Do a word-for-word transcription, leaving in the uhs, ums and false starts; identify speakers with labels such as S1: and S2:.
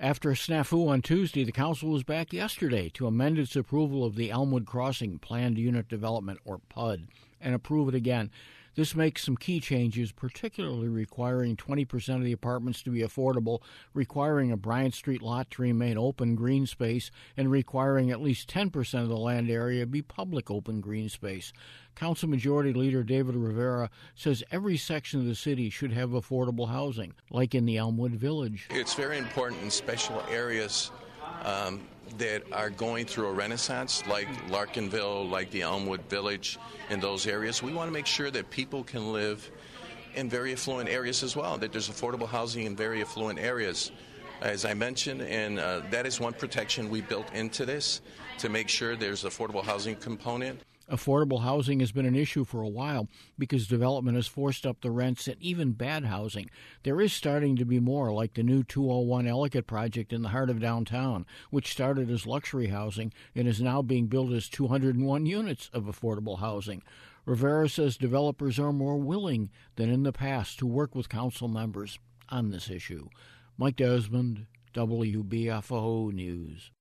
S1: After a snafu on Tuesday, the council was back yesterday to amend its approval of the Elmwood Crossing Planned Unit Development, or P U D, and approve it again. This makes some key changes, particularly requiring twenty percent of the apartments to be affordable, requiring a Bryant Street lot to remain open green space, and requiring at least ten percent of the land area be public open green space. Council Majority Leader David Rivera says every section of the city should have affordable housing, like in the Elmwood Village.
S2: It's very important in special areas um, that are going through a renaissance, like Larkinville, like the Elmwood Village, in those areas. We want to make sure that people can live in very affluent areas as well, that there's affordable housing in very affluent areas. As I mentioned, and uh, that is one protection we built into this, to make sure there's affordable housing component.
S1: Affordable housing has been an issue for a while because development has forced up the rents, and even bad housing. There is starting to be more, like the new two oh one Ellicott project in the heart of downtown, which started as luxury housing and is now being built as two hundred one units of affordable housing. Rivera says developers are more willing than in the past to work with council members on this issue. Mike Desmond, W B F O News.